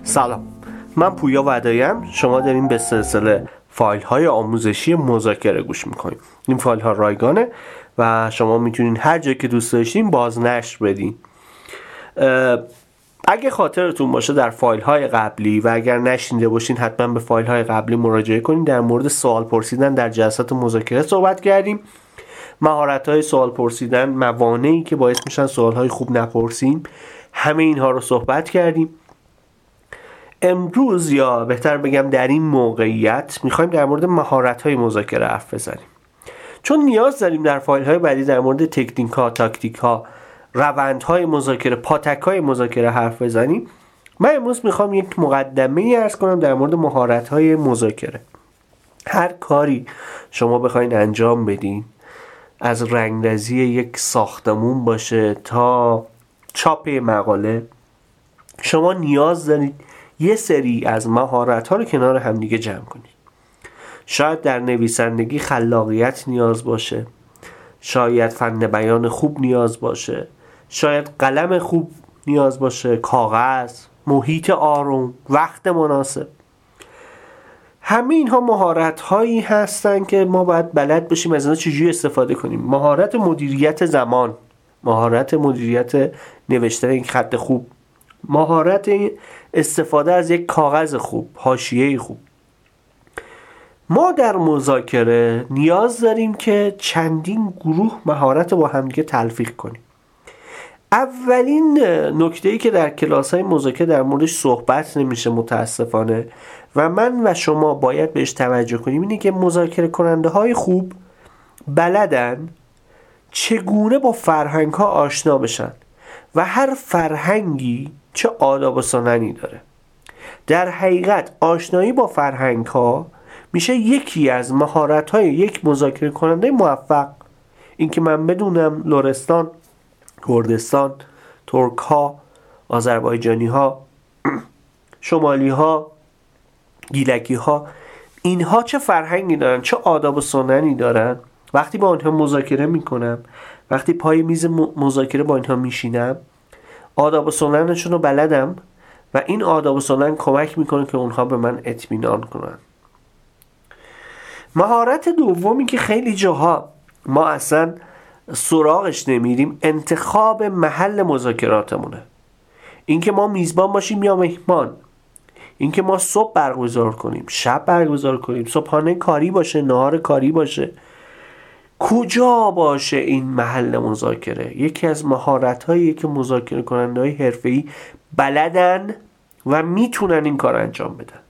سلام، من پویا ودایم. شما دارین به سلسله فایل های آموزشی مذاکره گوش میکنید. این فایل ها رایگانه و شما میتونین هر جایی که دوست داشتین بازنشر بدین. اگه خاطرتون باشه در فایل های قبلی و اگر نشنیده باشین حتما به فایل های قبلی مراجعه کنین. در مورد سوال پرسیدن در جلسات مذاکره صحبت کردیم. مهارت های سوال پرسیدن، موانعی که باعث میشن سوال های خوب نپرسیم، همه اینها رو صحبت کردیم. امروز یا بهتر بگم در این موقعیت میخوایم در مورد مهارت‌های مذاکره حرف بزنیم، چون نیاز داریم در فایل‌های بعدی در مورد تکنیک‌ها، تاکتیک‌ها، روندهای مذاکره، پاتک‌های مذاکره حرف بزنیم. من امروز میخوام یک مقدمه‌ای عرض کنم در مورد مهارت‌های مذاکره. هر کاری شما بخواید انجام بدین، از رنگرزی یک ساختمون باشه تا چاپ مقاله، شما نیاز دارید یه سری از مهارت‌ها رو کنار هم دیگه جمع کنید. شاید در نویسندگی خلاقیت نیاز باشه، شاید فن بیان خوب نیاز باشه، شاید قلم خوب نیاز باشه، کاغذ، محیط آروم، وقت مناسب. همه اینها مهارت‌هایی هستن که ما باید بلد باشیم از اینا چجوری استفاده کنیم. مهارت مدیریت زمان، مهارت مدیریت نوشتن یک خط خوب، مهارت استفاده از یک کاغذ خوب، حاشیه خوب. ما در مذاکره نیاز داریم که چندین گروه مهارت با همدیگه تلفیق کنیم. اولین نکته‌ای که در کلاس‌های مذاکره در موردش صحبت نمیشه متاسفانه و من و شما باید بهش توجه کنیم اینه که مذاکره کننده های خوب بلدن چگونه با فرهنگ ها آشنا بشن و هر فرهنگی چه آداب و سننی داره. در حقیقت آشنایی با فرهنگ ها میشه یکی از مهارت های یک مذاکره کننده موفق. این که من بدونم لرستان، کردستان، ترک ها، آذربایجانی ها، شمالی ها، گیلکی ها، اینها چه فرهنگی دارن، چه آداب و سننی دارن. وقتی با آنها مذاکره میکنم، وقتی پای میز مذاکره با اینها میشینم، آداب و سننشون رو بلدم و این آداب و سنن کمک میکنه که اونها به من اطمینان کنن. مهارت دومی که خیلی جاها ما اصلا سراغش نمیریم، انتخاب محل مذاکراتمونه. اینکه ما میزبان باشیم یا مهمان، اینکه ما صبح برگزار کنیم، شب برگزار کنیم، صبحانه کاری باشه، نهار کاری باشه، کجا باشه این محل مذاکره، یکی از مهارت‌هایی که مذاکره کننده‌های حرفه‌ای بلدن و میتونن این کار انجام بدن.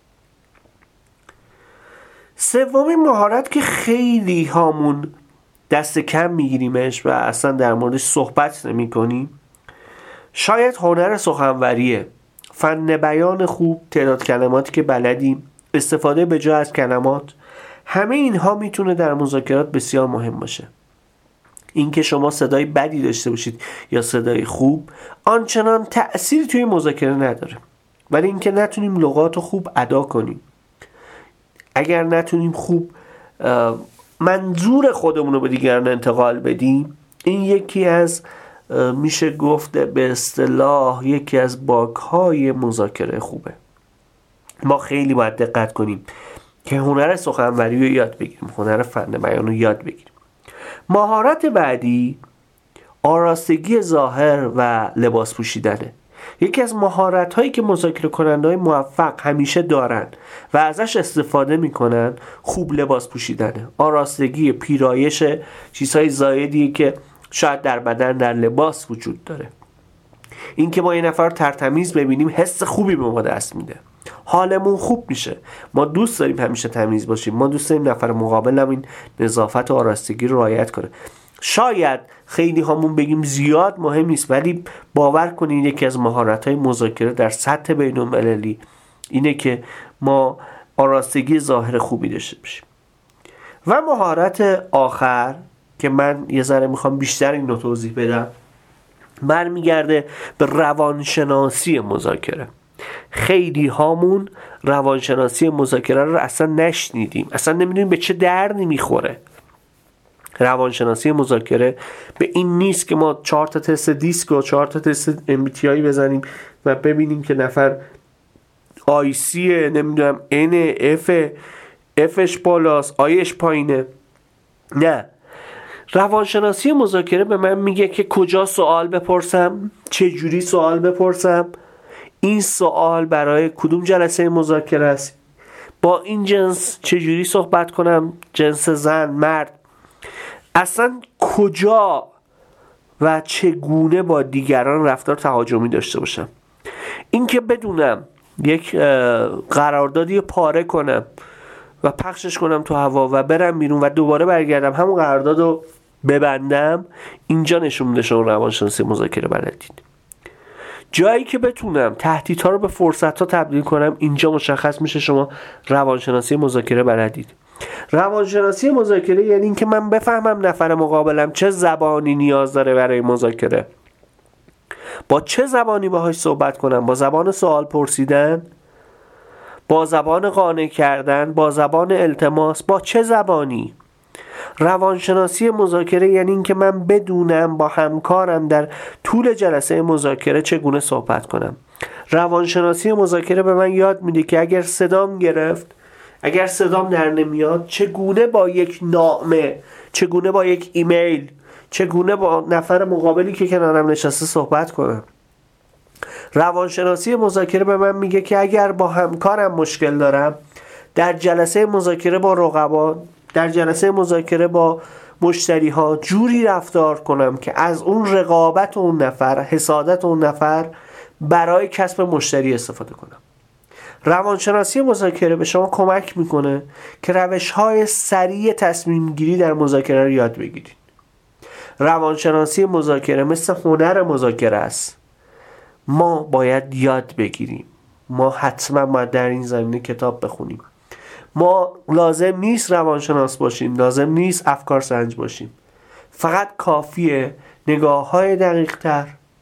سومین مهارت که خیلی هامون دست کم میگیریمش و اصلا در موردش صحبت نمی‌کنیم، شاید هنر سخنوریه. فن بیان خوب، تعداد کلماتی که بلدیم، استفاده به جا از کلمات، همه اینها میتونه در مذاکرات بسیار مهم باشه. اینکه شما صدای بدی داشته باشید یا صدای خوب آنچنان تأثیری توی مذاکره نداره، ولی اینکه نتونیم لغات خوب ادا کنیم، اگر نتونیم خوب منظور خودمون رو به دیگران انتقال بدیم، این یکی از میشه گفت به اصطلاح یکی از باگ‌های مذاکره خوبه. ما خیلی باید دقت کنیم که هنر سخنوری رو یاد بگیریم، هنر فن بیان رو یاد بگیریم. مهارت بعدی آراستگی ظاهر و لباس پوشیدنه. یکی از مهارت هایی که مذاکره کننده های موفق همیشه دارن و ازش استفاده میکنن خوب لباس پوشیدنه. آراستگی، پیرایش چیزهای زایدیه که شاید در بدن، در لباس وجود داره. این که ما یه نفر ترتمیز ببینیم حس خوبی به ما دست میده، حالمون خوب میشه. ما دوست داریم همیشه تمیز باشیم، ما دوست داریم نفر مقابلم این نظافت و آراستگی رو رعایت کنه. شاید خیلی همون بگیم زیاد مهم نیست، ولی باور کنید یکی از مهارت‌های مذاکره در سطح بین‌المللی اینه که ما آراستگی ظاهر خوبی داشته باشیم. و مهارت آخر که من یه ذره میخوام بیشتر این رو توضیح بدم، برمیگرده به روانشناسی مذاکره. خیلی هامون روانشناسی مذاکره رو اصلا نشنیدیم، اصلا نمیدونیم به چه دردی میخوره. روانشناسی مذاکره به این نیست که ما 4 تا تست دیسک و 4 تا تست MBTI بزنیم و ببینیم که نفر آیسیه، نمیدونم ان افش بالاست، آیش پایینه. نه، روانشناسی مذاکره به من میگه که کجا سوال بپرسم، چه جوری سوال بپرسم، این سوال برای کدوم جلسه مذاکره است، با این جنس چجوری صحبت کنم، جنس زن، مرد، اصلا کجا و چگونه با دیگران رفتار تهاجمی داشته باشم. این که بدونم یک قراردادی پاره کنم و پخشش کنم تو هوا و برم بیرون و دوباره برگردم همون قرارداد رو ببندم، اینجا نشون میده شما روانشناسی مذاکره بلدید. جایی که بتونم تهدیدها رو به فرصت‌ها تبدیل کنم، اینجا مشخص میشه شما روانشناسی مذاکره بلدید. روانشناسی مذاکره یعنی این که من بفهمم نفر مقابلم چه زبانی نیاز داره برای مذاکره، با چه زبانی باهاش صحبت کنم، با زبان سوال پرسیدن، با زبان قانع کردن، با زبان التماس، با چه زبانی. روانشناسی مذاکره یعنی این که من بدونم با همکارم در طول جلسه مذاکره چگونه صحبت کنم. روانشناسی مذاکره به من یاد میده که اگر صدام گرفت، اگر صدام در نمیاد، چگونه با یک نامه، چگونه با یک ایمیل، چگونه با نفر مقابلی که کنارم نشسته صحبت کنم. روانشناسی مذاکره به من میگه که اگر با همکارم مشکل دارم، در جلسه مذاکره با رقبا، در جلسه مذاکره با مشتری ها جوری رفتار کنم که از اون رقابت اون نفر، حسادت اون نفر برای کسب مشتری استفاده کنم. روانشناسی مذاکره به شما کمک میکنه که روش‌های سریع تصمیم گیری در مذاکره رو یاد بگیرید. روانشناسی مذاکره مثل هنر مذاکره است. ما باید یاد بگیریم. ما حتما باید در این زمینه کتاب بخونیم. ما لازم نیست روانشناس باشیم، لازم نیست افکار سنج باشیم. فقط کافیه نگاه‌های دقیق‌تر،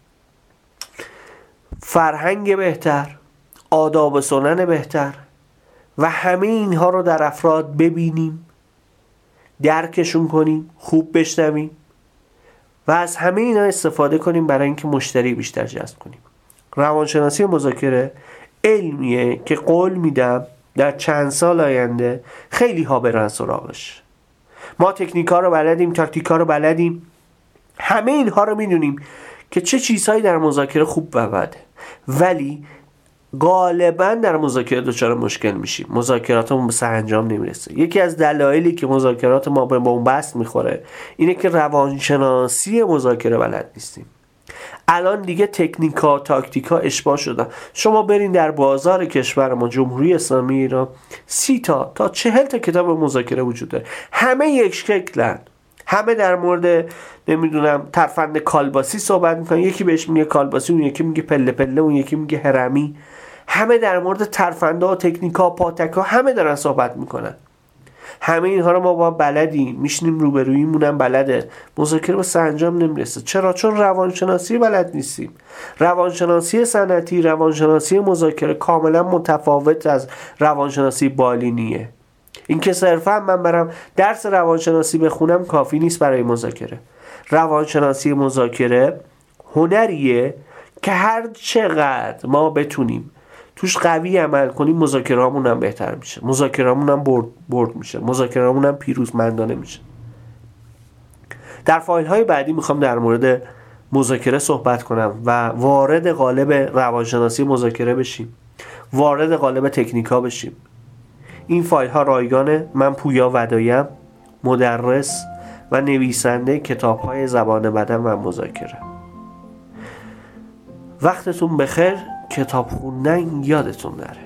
فرهنگ بهتر، آداب و سنن بهتر و همه اینها رو در افراد ببینیم، درکشون کنیم، خوب بشنویم و از همه اینا استفاده کنیم برای اینکه مشتری بیشتر جذب کنیم. روانشناسی مذاکره علمیه که قول میدم در چند سال آینده خیلی ها برن سراغش. ما تکنیکا رو بلدیم، تاکتیکا رو بلدیم، همه اینها رو میدونیم که چه چیزهایی در مذاکره خوب و بده، ولی غالبا در مذاکره دچار مشکل میشیم، مذاکراتمون به سرانجام نمیرسه. یکی از دلایلی که مذاکرات ما به بنبست میخوره اینه که روانشناسی مذاکره بلد نیستیم. الان دیگه تکنیکا، تاکتیکا اشباع شدن. شما برین در بازار کشور ما، جمهوری اسلامی ایران، 30 تا 40 تا کتاب مذاکره وجود داره. همه یک شکلن. همه در مورد نمیدونم ترفند کالباسی صحبت میکنن. یکی بهش میگه کالباسی، اون یکی میگه پله پله، اون یکی میگه هرمی. همه در مورد ترفنده و تکنیکا، پاتکا همه دارن صحبت میکنن. همه اینها رو ما با بلدیم، میشنیم روبرویمونم بلده. مذاکره به سرانجام نمیرسه. چرا؟ چون روانشناسی بلد نیستیم. روانشناسی سنتی، روانشناسی مذاکره کاملا متفاوت از روانشناسی بالینیه. این که صرفا من برم درس روانشناسی بخونم کافی نیست برای مذاکره. روانشناسی مذاکره هنریه که هر چقدر ما بتونیم توش قوی عمل کنیم، مذاکره‌مون هم بهتر میشه، مذاکره‌مون هم برد میشه، مذاکره‌مون هم پیروزمندانه میشه. در فایل‌های بعدی میخوام در مورد مذاکره صحبت کنم و وارد قالب روانشناسی مذاکره بشیم، وارد قالب تکنیکا بشیم. این فایل‌ها رایگانه. من پویا ودایم، مدرس و نویسنده کتاب‌های زبان بدن و مذاکره. وقتتون بخیر. کتاب خوندن یادتون نره.